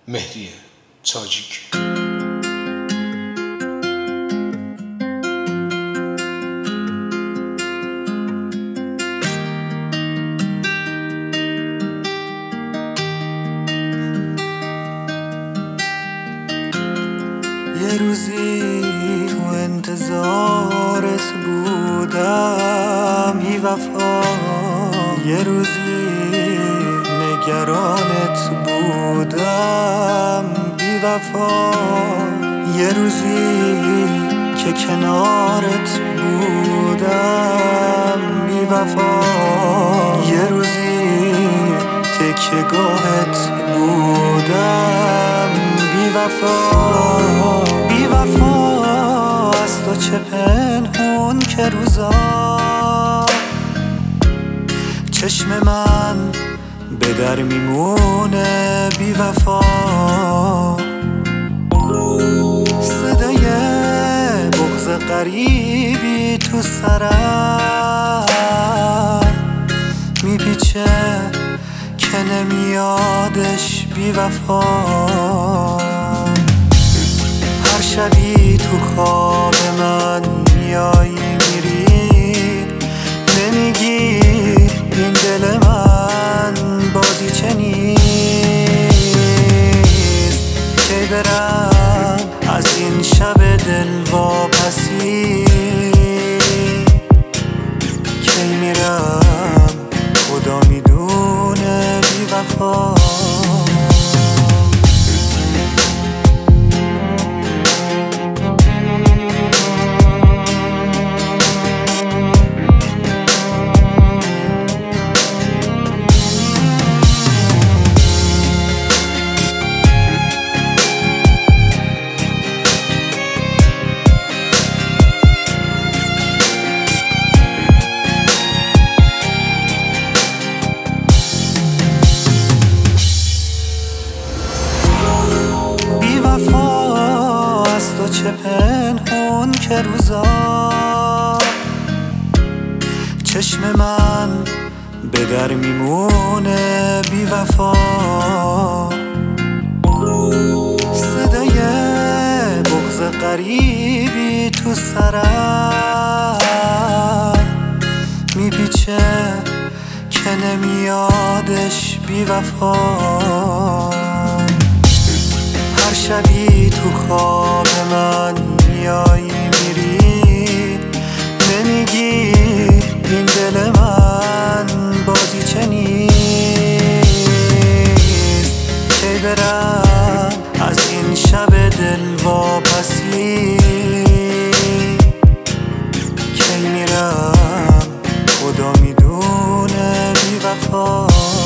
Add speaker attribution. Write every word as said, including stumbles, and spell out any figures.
Speaker 1: مهدی تاجیک.
Speaker 2: یه روزی تو انتظارت بودم بی وفا، یه روزی نگرانت بودم بی وفا، یه روزی که کنارت بودم بی وفا، یه روزی تکیه گاهت بودم بی وفا. بی وفا از تو چه پنهون که روزا چشم من به در میمونه بی وفا، صدای بغض غریبی تو سرم میپیچه که نمیادش بی وفا. هر شبی تو خواب من میایی میری، نمیگی این دل من بازی چه نیست، که برم از این شب دل واپسی، کی میرم خدا میدونه بی وفا. چه پنهون که روزا چشم من به در میمونه بی وفا، صدای بغض غریبی تو سرم میپیچه که نمیادش بی وفا. هر شبی تو خواب من میایی میری، نمیگی این دل من بازی چه نیست، کی برم از این شب دل واپسی، کی میرم خدا میدونه بی وفا.